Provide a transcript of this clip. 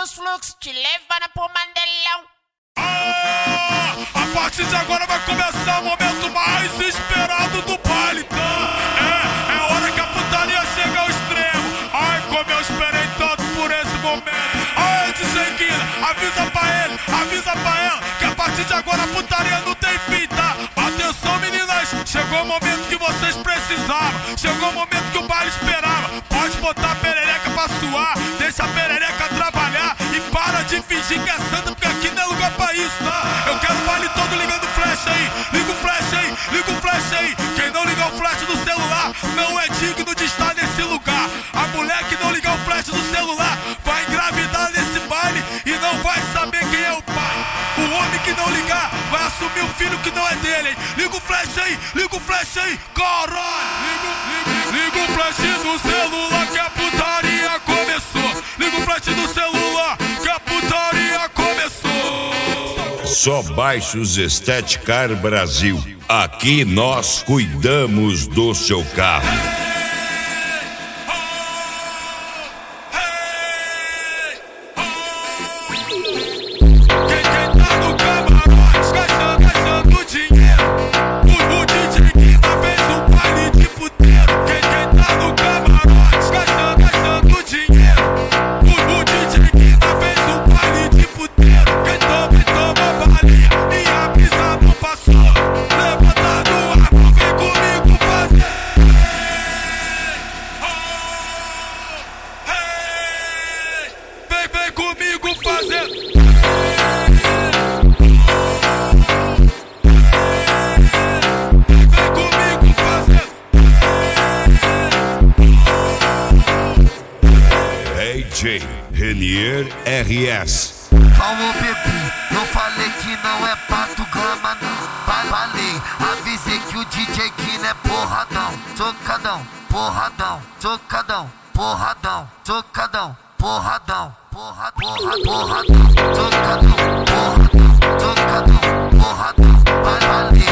dos fluxos, te levando pro Mandelão. A partir de agora vai começar o momento mais esperado do baile. É hora que a putaria chega ao extremo. Ai, como eu esperei tanto por esse momento. Ai, DJ Guina, avisa pra ela que a partir de agora a putaria não tem fim, tá? Atenção, meninas, chegou o momento que vocês precisavam. Chegou o momento que o baile esperava. Pode botar a perereca pra suar, deixa a perereca trabalhar e para de fingir que é santa, porque aqui não é lugar pra isso, tá? Eu quero o baile todo ligando flash aí. Liga o flash aí, liga o flash aí. Quem não ligar o flash do celular não é digno de estar nesse lugar. A mulher que não ligar o flash do celular vai engravidar nesse baile e não vai saber quem é o pai. O homem que não ligar vai assumir um filho que não é dele, hein? Liga o flash aí, caralho. Liga o flash do celular que a putaria começou. Liga o flash do celular que a putaria começou. Só baixos Estética Brasil. Aqui nós cuidamos do seu carro. Renier RS. Calma, bebê, eu falei que não é pato grama, não. Falei, avisei que o DJ Guina é porradão. Socadão, porradão, socadão, porradão, socadão, porradão, porradão, socadão, porradão, socadão, porradão. Vai valer.